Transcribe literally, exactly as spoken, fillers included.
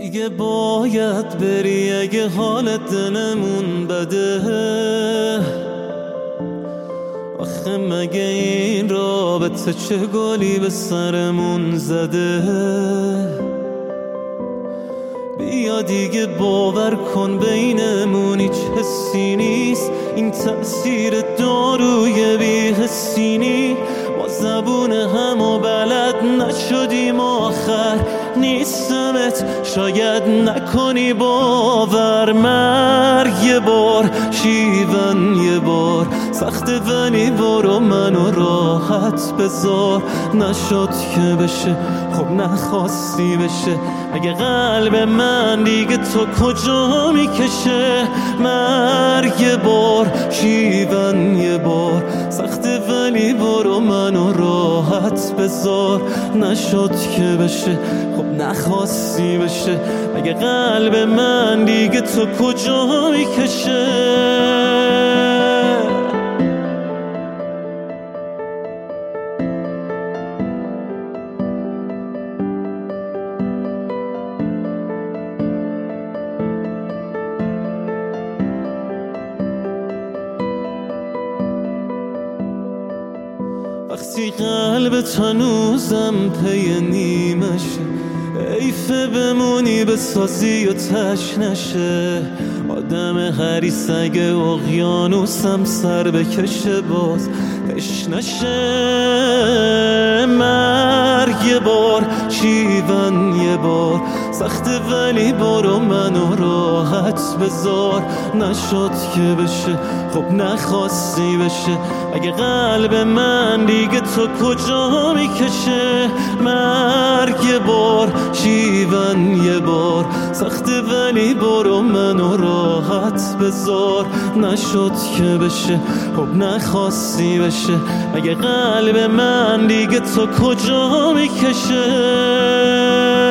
دیگه باید بری اگه حالت دلمون بده. آخه مگه این رابطه چه گلی به سرمون زده؟ بیا دیگه باور کن بینمون هیچ حسی نیست، این تأثیر داروی بی‌حسی نیست. ما زبون همو بلد نشدیم آخر نیستمت شاید نکنی باور. مرگ یه بار شیون یه بار سخته ولی برو منو راحت بذار. نشد که بشه خب نخواستی بشه، اگه قلب من دیگه تو کجا میکشه؟ مرگ یه بار شیون یه بار سخته ولی برو منو راحت بذار. نشد که بشه خب نخواستی بشه، اگه قلب من دیگه تو کجا میکشه؟ وقتی قلب هنوزم پی نیمشه، حیفه بمونی بسازی و تش نشه. آدم حریص اگه اقیانوسم سر بکشه باز تش نشه. مرگ یه بار شیون یه بار سخته ولی برو منو راحت بذار. نشد که بشه خب نخواستی بشه، اگه قلب من دیگه تو کجا میکشه؟ مرگ یه بار شیون یه بار سخته ولی برو منو راحت بذار. نشد که بشه خب نخواستی بشه، اگه قلب من دیگه تو کجا میکشه؟